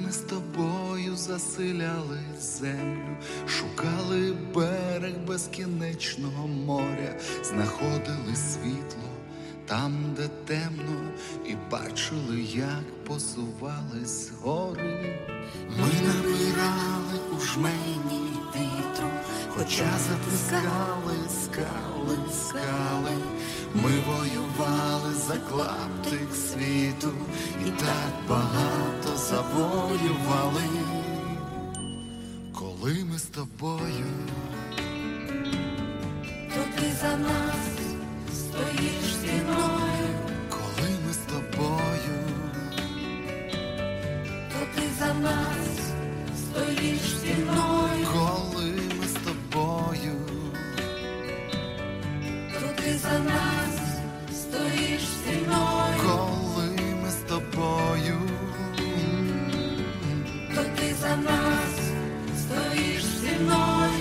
ми з тобою засиляли землю, шукали берег безкінечного моря, знаходили світло там, де темно, і бачили, як посувались гори. Ми набирали у жмені вітру, хоча затискали скали. Ми воювали за клаптик світу і так багато завоювали. Коли ми з тобою, то ти за нас стоїш стіною. Коли ми з тобою, то ти за нас стоїш стіною. Коли ми з тобою, то ти за нас стоїш стіною. Коли ми з тобою, то ти за нас стоїш стіною.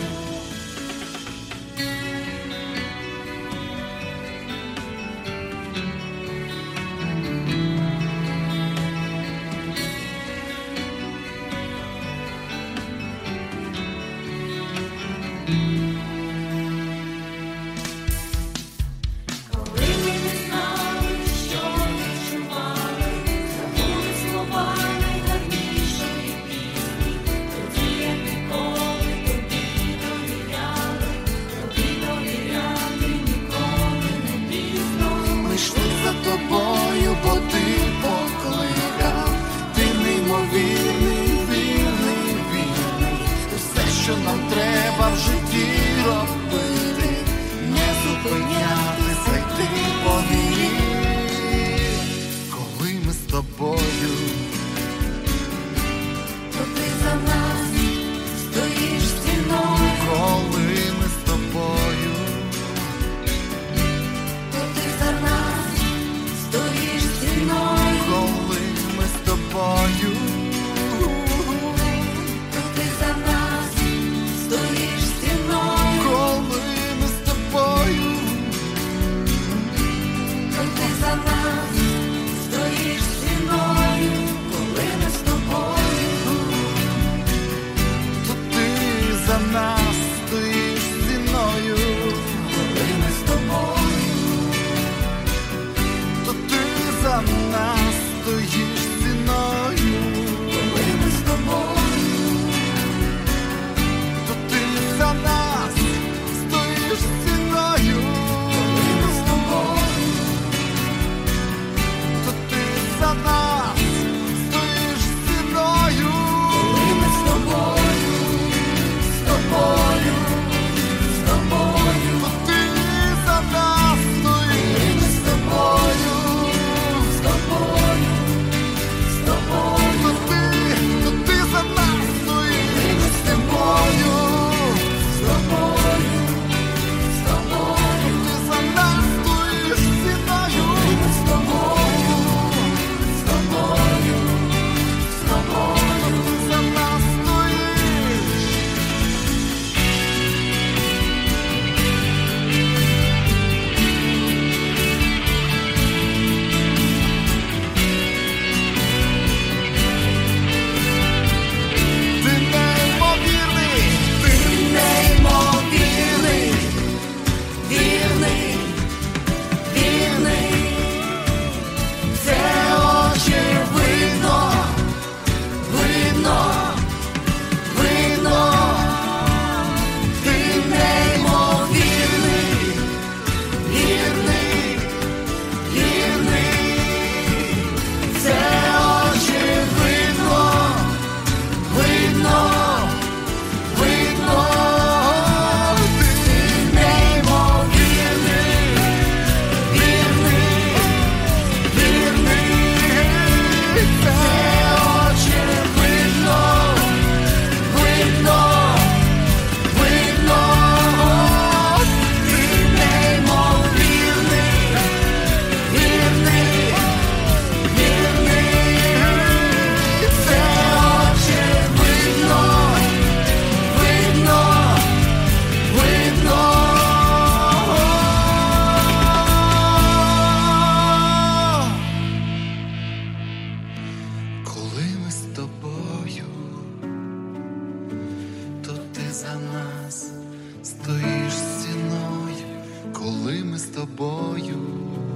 за нас стоїш стіною, коли ми з тобою.